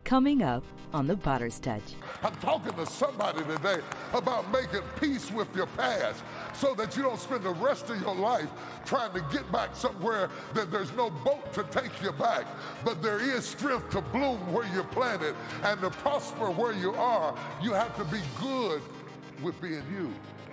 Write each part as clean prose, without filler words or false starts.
Coming up on The Potter's Touch. I'm talking to somebody today about making peace with your past so that you don't spend the rest of your life trying to get back somewhere that there's no boat to take you back. But there is strength to bloom where you're planted and to prosper where you are. You have to be good with being you.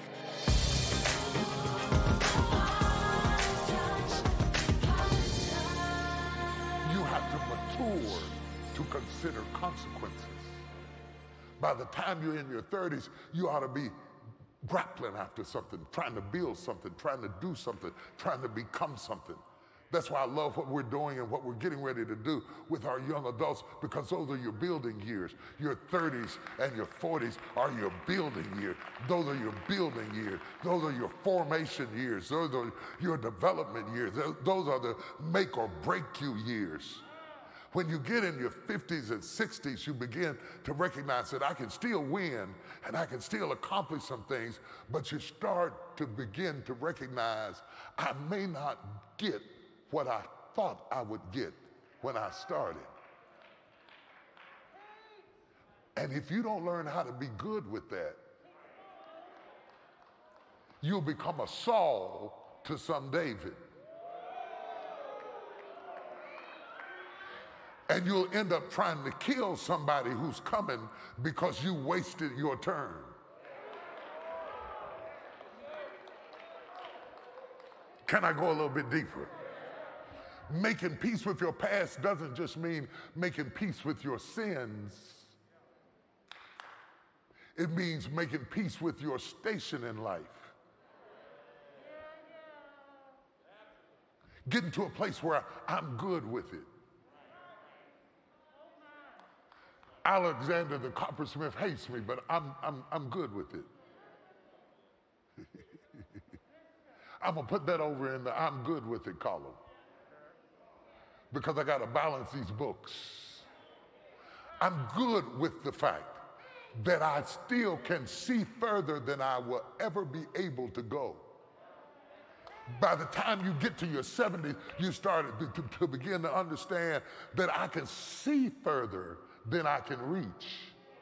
You have to mature to consider consequences. By the time you're in your 30s, you ought to be grappling after something, trying to build something, trying to do something, trying to become something. That's why I love what we're doing and what we're getting ready to do with our young adults, because those are your building years. Your 30s and your 40s are your building years. Those are your building years. Those are your formation years. Those are your development years. Those are the make or break you years. When you get in your 50s and 60s, you begin to recognize that I can still win and I can still accomplish some things, but you start to begin to recognize I may not get what I thought I would get when I started. And if you don't learn how to be good with that, you'll become a Saul to some David. And you'll end up trying to kill somebody who's coming because you wasted your turn. Can I go a little bit deeper? Making peace with your past doesn't just mean making peace with your sins. It means making peace with your station in life. Getting to a place where I'm good with it. Alexander the coppersmith hates me, but I'm good with it. I'm gonna put that over in the I'm good with it column, because I gotta balance these books. I'm good with the fact that I still can see further than I will ever be able to go. By the time you get to your 70s, you start to begin to understand that I can see further than I can reach.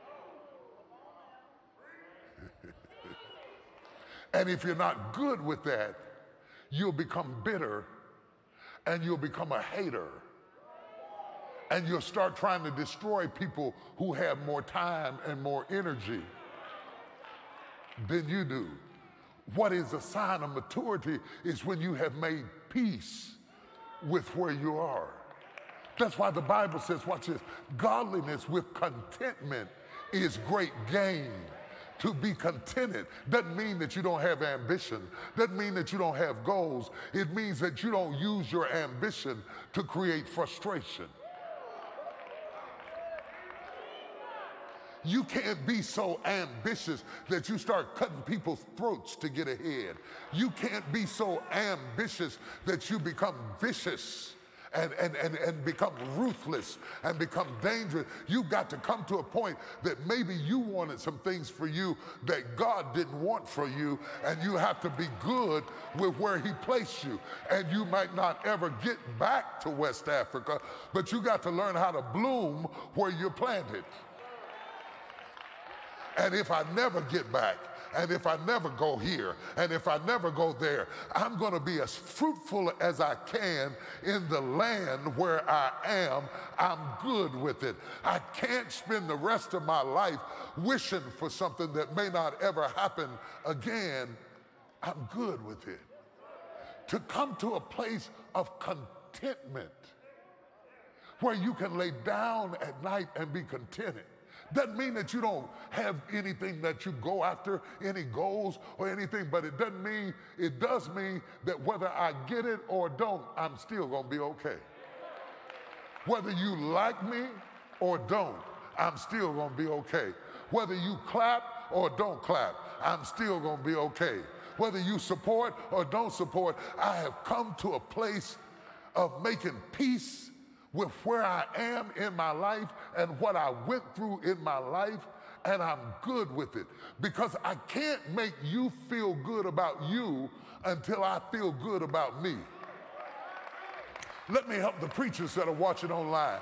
And if you're not good with that, you'll become bitter and you'll become a hater. And you'll start trying to destroy people who have more time and more energy than you do. What is a sign of maturity is when you have made peace with where you are. That's why the Bible says, watch this, godliness with contentment is great gain. To be contented doesn't mean that you don't have ambition, doesn't mean that you don't have goals. It means that you don't use your ambition to create frustration. You can't be so ambitious that you start cutting people's throats to get ahead. You can't be so ambitious that you become vicious and become ruthless and become dangerous. You've got to come to a point that maybe you wanted some things for you that God didn't want for you, and you have to be good with where he placed you. And you might not ever get back to West Africa, but you got to learn how to bloom where you're planted. And if I never get back, and if I never go here, and if I never go there, I'm going to be as fruitful as I can in the land where I am. I'm good with it. I can't spend the rest of my life wishing for something that may not ever happen again. I'm good with it. To come to a place of contentment where you can lay down at night and be contented. Doesn't mean that you don't have anything that you go after, any goals or anything, but it does mean that whether I get it or don't, I'm still gonna be okay. Whether you like me or don't, I'm still gonna be okay. Whether you clap or don't clap, I'm still gonna be okay. Whether you support or don't support, I have come to a place of making peace with where I am in my life and what I went through in my life, and I'm good with it. Because I can't make you feel good about you until I feel good about me. Let me help the preachers that are watching online.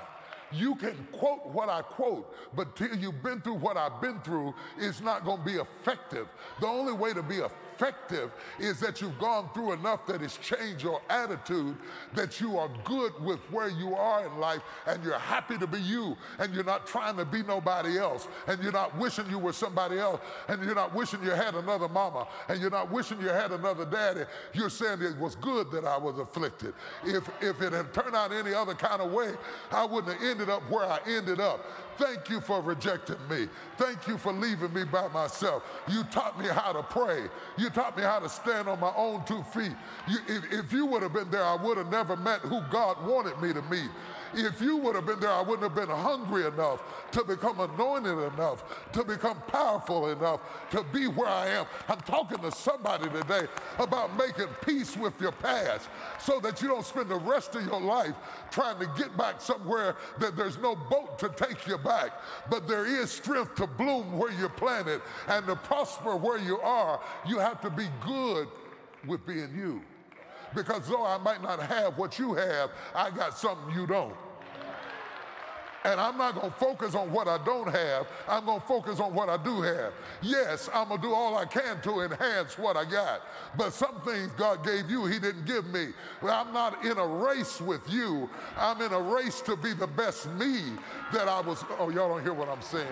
You can quote what I quote, but till you've been through what I've been through, it's not going to be effective. The only way to be effective is that you've gone through enough that it's changed your attitude, that you are good with where you are in life, and you're happy to be you, and you're not trying to be nobody else, and you're not wishing you were somebody else, and you're not wishing you had another mama, and you're not wishing you had another daddy. You're saying it was good that I was afflicted. If it had turned out any other kind of way, I wouldn't have ended up where I ended up. Thank you for rejecting me. Thank you for leaving me by myself. You taught me how to pray. You taught me how to stand on my own 2 feet. If you would have been there, I would have never met who God wanted me to meet. If you would have been there, I wouldn't have been hungry enough to become anointed enough, to become powerful enough, to be where I am. I'm talking to somebody today about making peace with your past so that you don't spend the rest of your life trying to get back somewhere that there's no boat to take you back. But there is strength to bloom where you're planted and to prosper where you are. You have to be good with being you. Because though I might not have what you have, I got something you don't. And I'm not going to focus on what I don't have. I'm going to focus on what I do have. Yes, I'm going to do all I can to enhance what I got. But some things God gave you, he didn't give me. I'm not in a race with you. I'm in a race to be the best me that I was. Oh, y'all don't hear what I'm saying.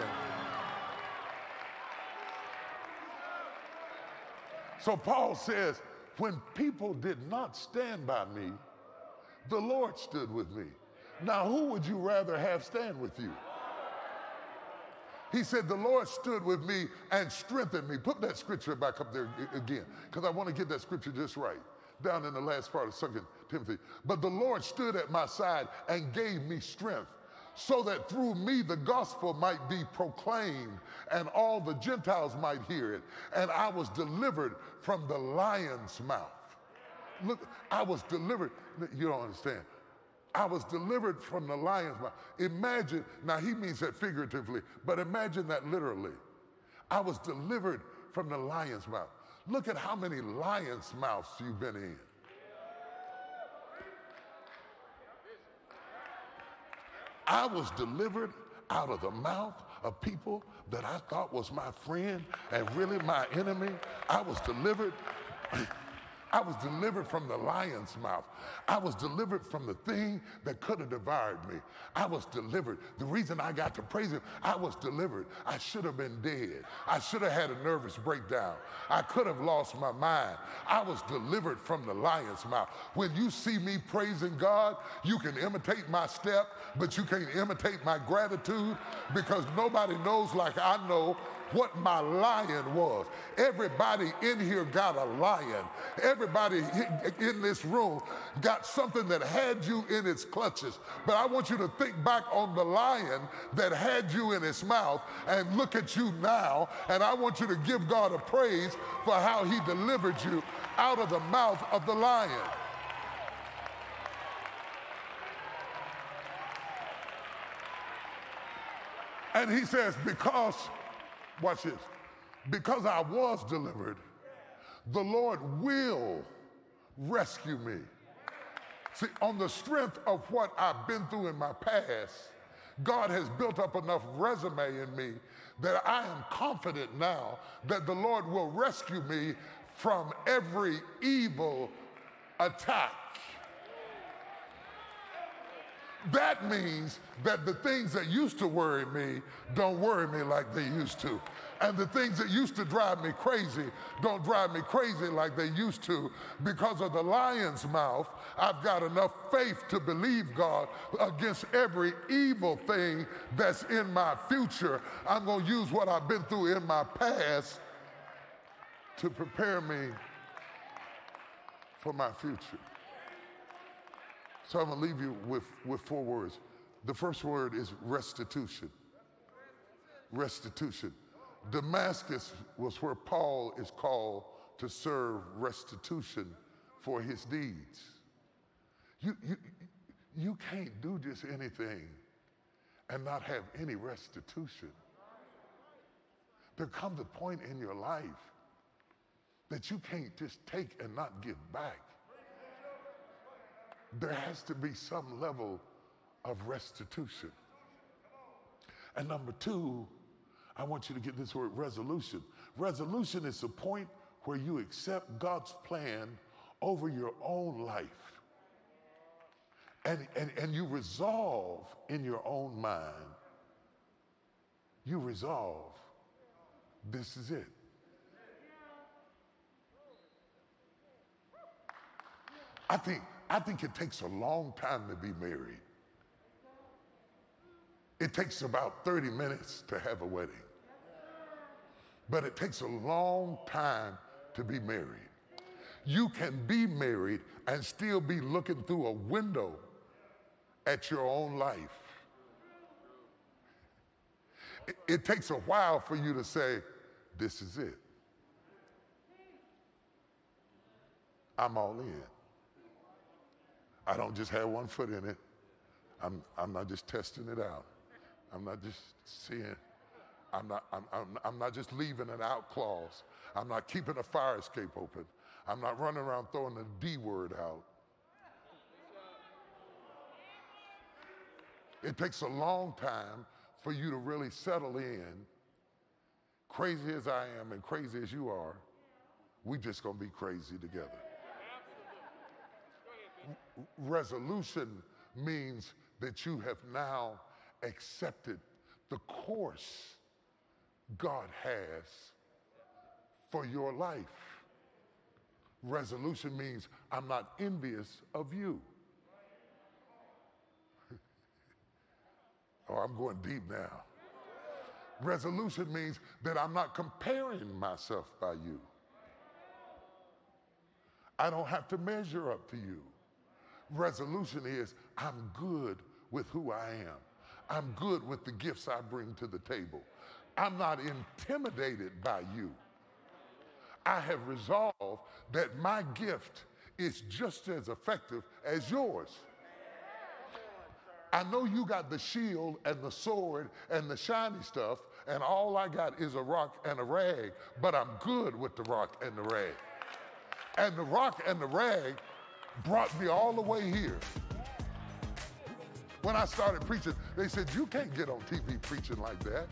So Paul says, when people did not stand by me, the Lord stood with me. Now, who would you rather have stand with you? He said, the Lord stood with me and strengthened me. Put that scripture back up there again, because I want to get that scripture just right, down in the last part of 2 Timothy. But the Lord stood at my side and gave me strength, so that through me the gospel might be proclaimed and all the Gentiles might hear it. And I was delivered from the lion's mouth. Look, I was delivered. You don't understand. I was delivered from the lion's mouth. Imagine, now he means that figuratively, but imagine that literally. I was delivered from the lion's mouth. Look at how many lions' mouths you've been in. I was delivered out of the mouth of people that I thought was my friend and really my enemy. I was delivered. I was delivered from the lion's mouth. I was delivered from the thing that could have devoured me. I was delivered. The reason I got to praise him, I was delivered. I should have been dead. I should have had a nervous breakdown. I could have lost my mind. I was delivered from the lion's mouth. When you see me praising God, you can imitate my step, but you can't imitate my gratitude, because nobody knows like I know what my lion was. Everybody in here got a lion. Everybody in this room got something that had you in its clutches. But I want you to think back on the lion that had you in its mouth and look at you now. And I want you to give God a praise for how he delivered you out of the mouth of the lion. And he says, because, watch this, because I was delivered, the Lord will rescue me. See, on the strength of what I've been through in my past, God has built up enough resume in me that I am confident now that the Lord will rescue me from every evil attack. That means that the things that used to worry me don't worry me like they used to. And the things that used to drive me crazy don't drive me crazy like they used to. Because of the lion's mouth, I've got enough faith to believe God against every evil thing that's in my future. I'm going to use what I've been through in my past to prepare me for my future. So I'm going to leave you with 4 words. The first word is restitution. Restitution. Damascus was where Paul is called to serve restitution for his deeds. You can't do just anything and not have any restitution. There comes a point in your life that you can't just take and not give back. There has to be some level of restitution. And number two, I want you to get this word, resolution. Resolution is the point where you accept God's plan over your own life. And you resolve in your own mind, you resolve, this is it. I think it takes a long time to be married. It takes about 30 minutes to have a wedding. But it takes a long time to be married. You can be married and still be looking through a window at your own life. It takes a while for you to say, this is it. I'm all in. I don't just have one foot in it. I'm not just testing it out. I'm not just seeing. I'm not just leaving an out clause. I'm not keeping a fire escape open. I'm not running around throwing the D word out. It takes a long time for you to really settle in. Crazy as I am and crazy as you are, we just gonna be crazy together. Resolution means that you have now accepted the course God has for your life. Resolution means I'm not envious of you. Oh, I'm going deep now. Resolution means that I'm not comparing myself by you. I don't have to measure up to you. Resolution is I'm good with who I am. I'm good with the gifts I bring to the table. I'm not intimidated by you. I have resolved that my gift is just as effective as yours. I know you got the shield and the sword and the shiny stuff, and all I got is a rock and a rag, but I'm good with the rock and the rag. And the rock and the rag brought me all the way here. When I started preaching, they said, you can't get on TV preaching like that.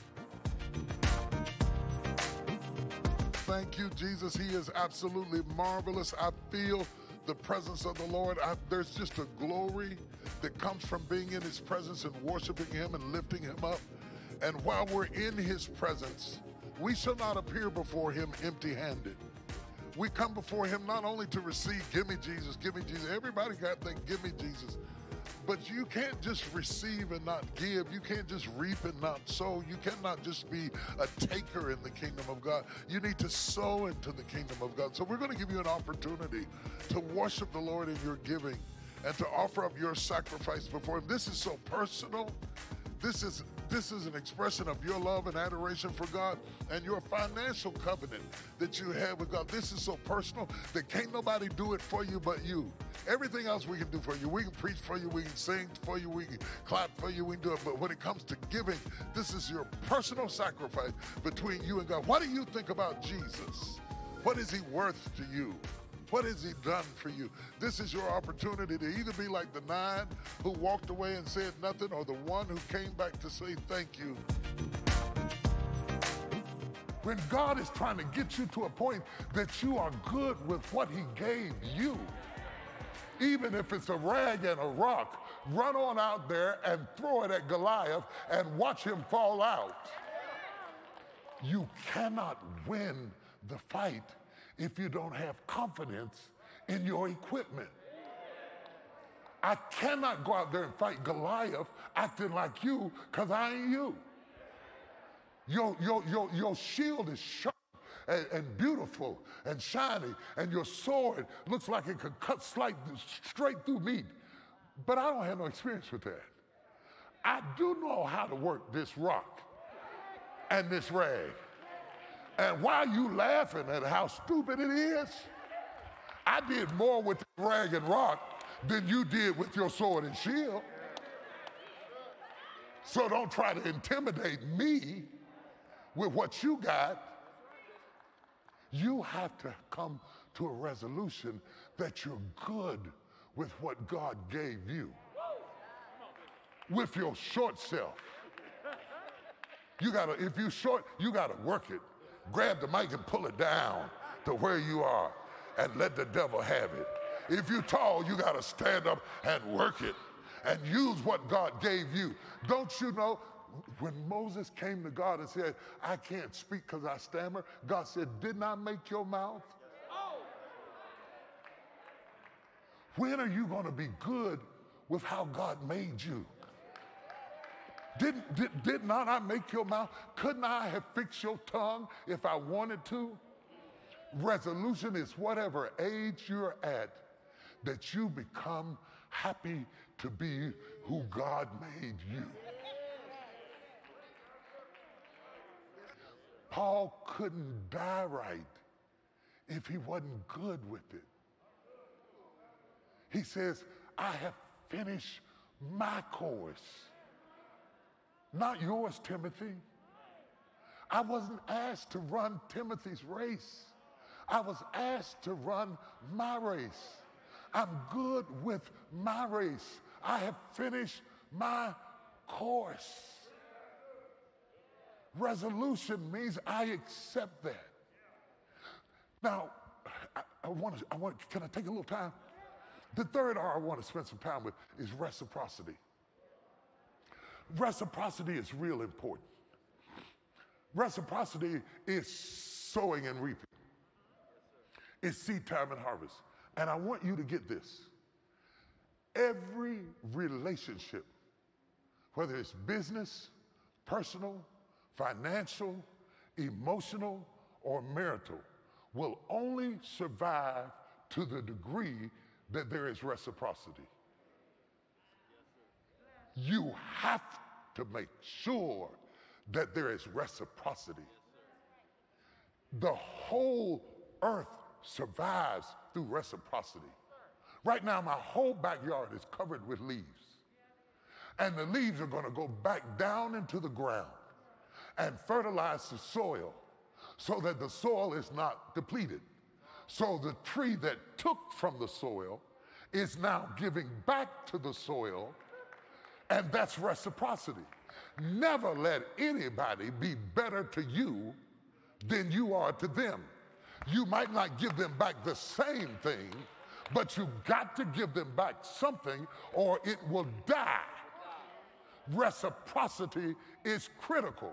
Thank you, Jesus. He is absolutely marvelous. I feel the presence of the Lord. There's just a glory that comes from being in his presence and worshiping him and lifting him up. And while we're in his presence, we shall not appear before him empty-handed. We come before him not only to receive, give me Jesus, give me Jesus. Everybody got that, give me Jesus. But you can't just receive and not give. You can't just reap and not sow. You cannot just be a taker in the kingdom of God. You need to sow into the kingdom of God. So we're going to give you an opportunity to worship the Lord in your giving and to offer up your sacrifice before him. This is so personal. This is an expression of your love and adoration for God and your financial covenant that you have with God. This is so personal that can't nobody do it for you but you. Everything else we can do for you. We can preach for you. We can sing for you. We can clap for you. We can do it. But when it comes to giving, this is your personal sacrifice between you and God. What do you think about Jesus? What is he worth to you? What has he done for you? This is your opportunity to either be like the 9 who walked away and said nothing, or the one who came back to say thank you. When God is trying to get you to a point that you are good with what he gave you, even if it's a rag and a rock, run on out there and throw it at Goliath and watch him fall out. You cannot win the fight if you don't have confidence in your equipment. I cannot go out there and fight Goliath acting like you, because I ain't you. Your shield is sharp and beautiful and shiny, and your sword looks like it could cut straight through meat. But I don't have no experience with that. I do know how to work this rock and this rag. And while you laughing at how stupid it is, I did more with the rag and rock than you did with your sword and shield. So don't try to intimidate me with what you got. You have to come to a resolution that you're good with what God gave you. With your short self, If you're short, you gotta work it. Grab the mic and pull it down to where you are and let the devil have it. If you're tall, you gotta stand up and work it and use what God gave you. Don't you know, when Moses came to God and said, I can't speak because I stammer, God said, didn't I make your mouth? When are you gonna be good with how God made you? Did not I make your mouth? Couldn't I have fixed your tongue if I wanted to? Resolution is whatever age you're at that you become happy to be who God made you. Paul couldn't die right if he wasn't good with it. He says, I have finished my course. Not yours, Timothy. I wasn't asked to run Timothy's race. I was asked to run my race. I'm good with my race. I have finished my course. Resolution means I accept that. Now, can I take a little time? The third R I want to spend some time with is reciprocity. Reciprocity is real important. Reciprocity is sowing and reaping. It's seed time and harvest. And I want you to get this. Every relationship, whether it's business, personal, financial, emotional, or marital, will only survive to the degree that there is reciprocity. You have to make sure that there is reciprocity. The whole earth survives through reciprocity. Right now, my whole backyard is covered with leaves. And the leaves are going to go back down into the ground and fertilize the soil so that the soil is not depleted. So the tree that took from the soil is now giving back to the soil, and that's reciprocity. Never let anybody be better to you than you are to them. You might not give them back the same thing, but you've got to give them back something or it will die. Reciprocity is critical.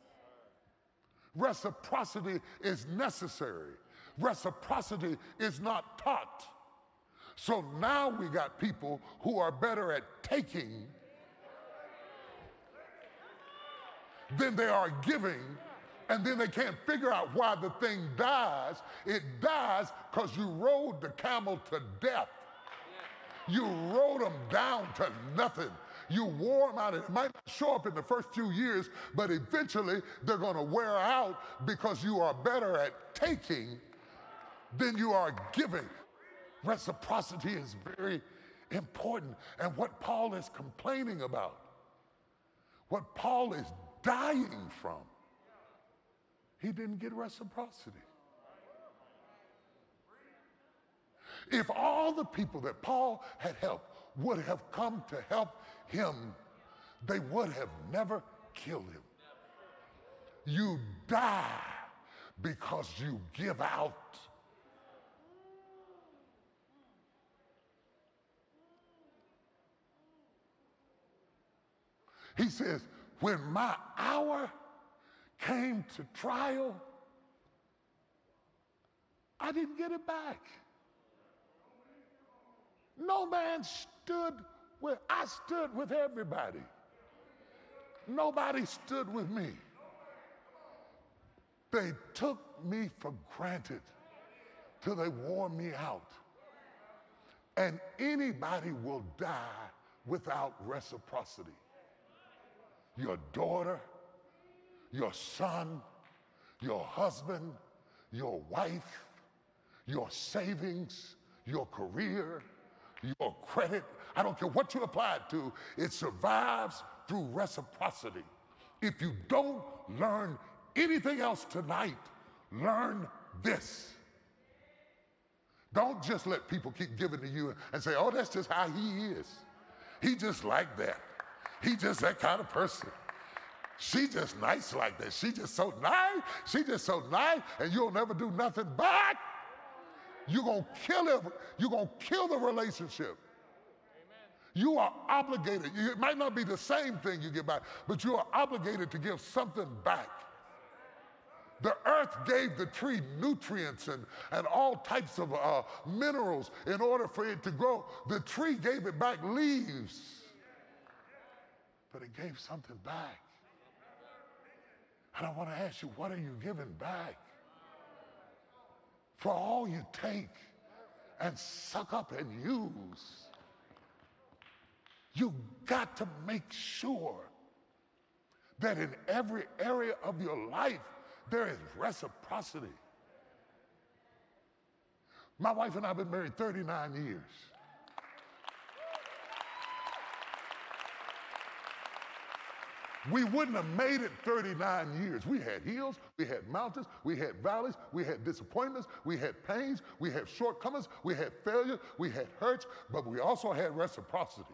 Reciprocity is necessary. Reciprocity is not taught. So now we got people who are better at taking than they are giving, and then they can't figure out why the thing dies. It dies because you rode the camel to death. You rode them down to nothing. You wore them out. It might not show up in the first few years, but eventually they're going to wear out because you are better at taking than you are giving. Reciprocity is very important. And what Paul is complaining about, what Paul is dying from, he didn't get reciprocity. If all the people that Paul had helped would have come to help him, they would have never killed him. You die because you give out. He says, when my hour came to trial, I didn't get it back. No man stood with, I stood with everybody. Nobody stood with me. They took me for granted till they wore me out. And anybody will die without reciprocity. Your daughter, your son, your husband, your wife, your savings, your career, your credit, I don't care what you apply it to, it survives through reciprocity. If you don't learn anything else tonight, learn this. Don't just let people keep giving to you and say, oh, that's just how he is. He just like that. He just that kind of person. She just nice like that. She just so nice. She just so nice, and you'll never do nothing back. You're going to kill it. You're going to kill the relationship. You are obligated. It might not be the same thing you get back, but you are obligated to give something back. The earth gave the tree nutrients and all types of minerals in order for it to grow. The tree gave it back leaves, but it gave something back. And I want to ask you, what are you giving back? For all you take and suck up and use, you got to make sure that in every area of your life, there is reciprocity. My wife and I have been married 39 years. We wouldn't have made it 39 years. We had hills, we had mountains, we had valleys, we had disappointments, we had pains, we had shortcomings, we had failure, we had hurts, but we also had reciprocity.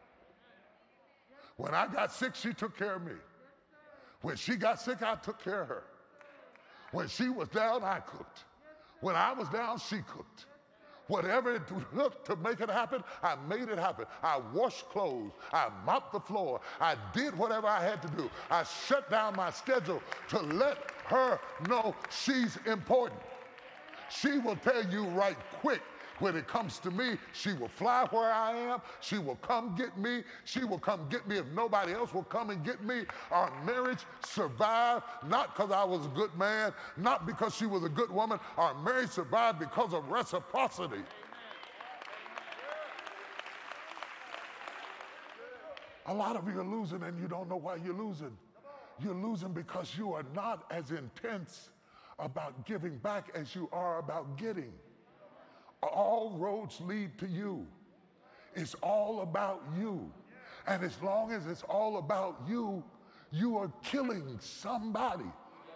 When I got sick, she took care of me. When she got sick, I took care of her. When she was down, I cooked. When I was down, she cooked. Whatever it took to make it happen, I made it happen. I washed clothes. I mopped the floor. I did whatever I had to do. I shut down my schedule to let her know she's important. She will tell you right quick. When it comes to me, she will fly where I am. She will come get me. She will come get me if nobody else will come and get me. Our marriage survived not because I was a good man, not because she was a good woman. Our marriage survived because of reciprocity. A lot of you are losing and you don't know why you're losing. You're losing because you are not as intense about giving back as you are about getting. All roads lead to you. It's all about you. And as long as it's all about you, you are killing somebody.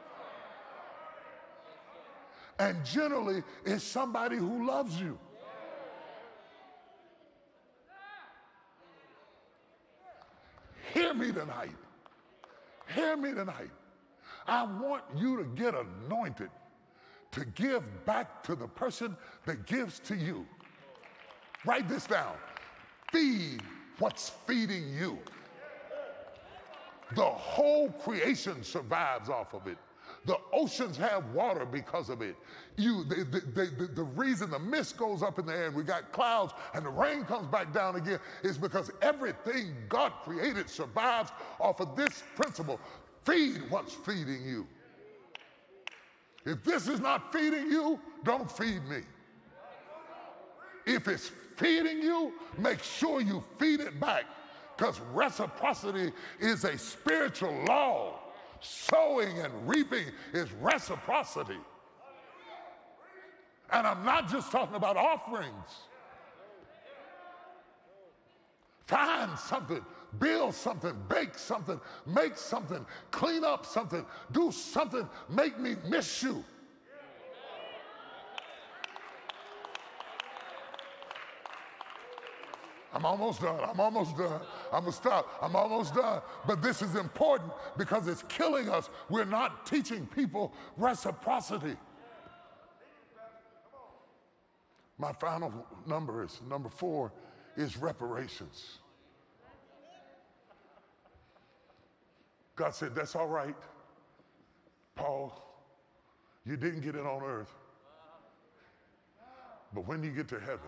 And generally, it's somebody who loves you. Hear me tonight. Hear me tonight. I want you to get anointed to give back to the person that gives to you. Write this down. Feed what's feeding you. The whole creation survives off of it. The oceans have water because of it. The reason the mist goes up in the air and we got clouds and the rain comes back down again is because everything God created survives off of this principle. Feed what's feeding you. If this is not feeding you, don't feed me. If it's feeding you, make sure you feed it back, because reciprocity is a spiritual law. Sowing and reaping is reciprocity. And I'm not just talking about offerings. Find something, build something, bake something, make something, clean up something, do something, make me miss you. I'm almost done. I'm almost done. I'm going to stop. I'm almost done. But this is important because it's killing us. We're not teaching people reciprocity. My final number is, number 4, is reparations. God said, that's all right, Paul. You didn't get it on earth. But when you get to heaven,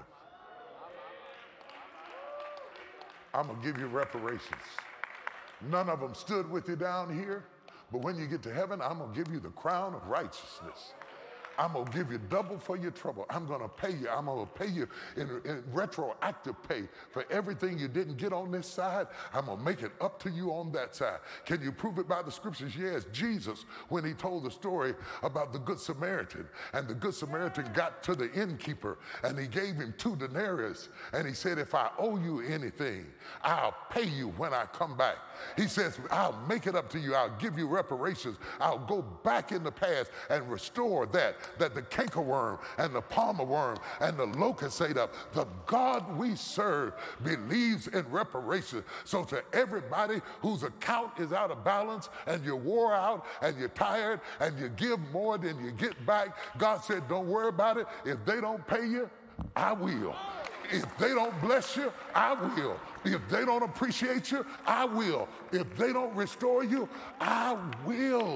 I'm going to give you reparations. None of them stood with you down here, but when you get to heaven, I'm going to give you the crown of righteousness. I'm going to give you double for your trouble. I'm going to pay you. I'm going to pay you in retroactive pay for everything you didn't get on this side. I'm going to make it up to you on that side. Can you prove it by the scriptures? Yes, Jesus, when he told the story about the Good Samaritan, and the Good Samaritan got to the innkeeper, and he gave him 2 denarii, and he said, if I owe you anything, I'll pay you when I come back. He says, I'll make it up to you. I'll give you reparations. I'll go back in the past and restore that. that the cankerworm and the palmer worm and the locust ate up. The God we serve believes in reparation. So to everybody whose account is out of balance and you're wore out and you're tired and you give more than you get back, God said, don't worry about it. If they don't pay you, I will. If they don't bless you, I will. If they don't appreciate you, I will. If they don't restore you, I will.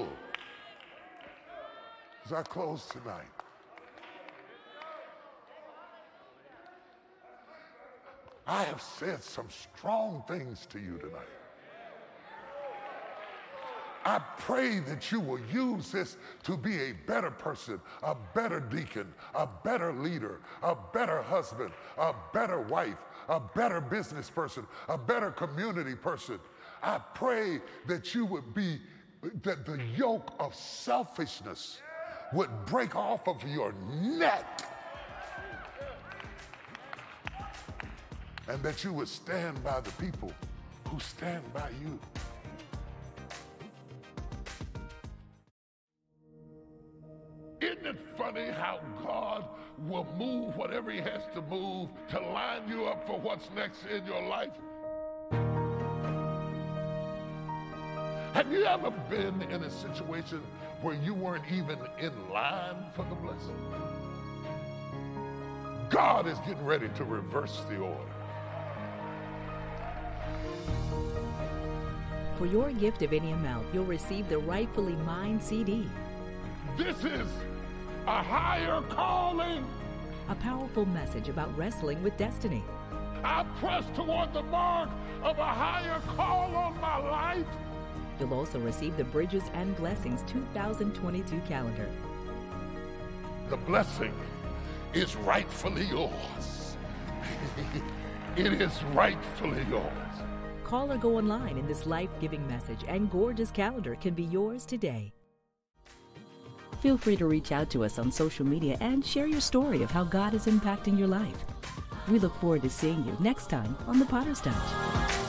As I close tonight, I have said some strong things to you tonight. I pray that you will use this to be a better person, a better deacon, a better leader, a better husband, a better wife, a better business person, a better community person. I pray that you would be, that the yoke of selfishness would break off of your neck, and that you would stand by the people who stand by you. Isn't it funny how God will move whatever he has to move to line you up for what's next in your life? Have you ever been in a situation where you weren't even in line for the blessing? God is getting ready to reverse the order. For your gift of any amount, you'll receive the Rightfully Mine CD. This is a higher calling. A powerful message about wrestling with destiny. I press toward the mark of a higher call on my life. You'll also receive the Bridges and Blessings 2022 calendar. The blessing is rightfully yours. It is rightfully yours. Call or go online, and this life-giving message and gorgeous calendar can be yours today. Feel free to reach out to us on social media and share your story of how God is impacting your life. We look forward to seeing you next time on The Potter's Touch.